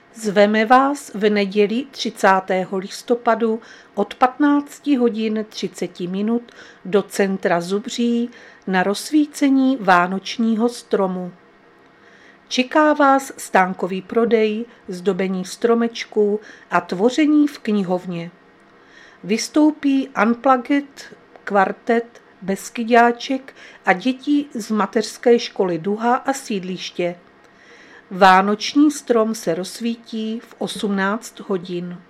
Zveme vás v neděli 30. listopadu od 15 hodin 30 minut do centra Zubří na rozsvícení vánočního stromu. Čeká vás stánkový prodej, zdobení stromečků a tvoření v knihovně. Vystoupí Unplugged kvartet Beskyďáček a děti z mateřské školy Duha a sídliště. Vánoční strom se rozsvítí v 18 hodin.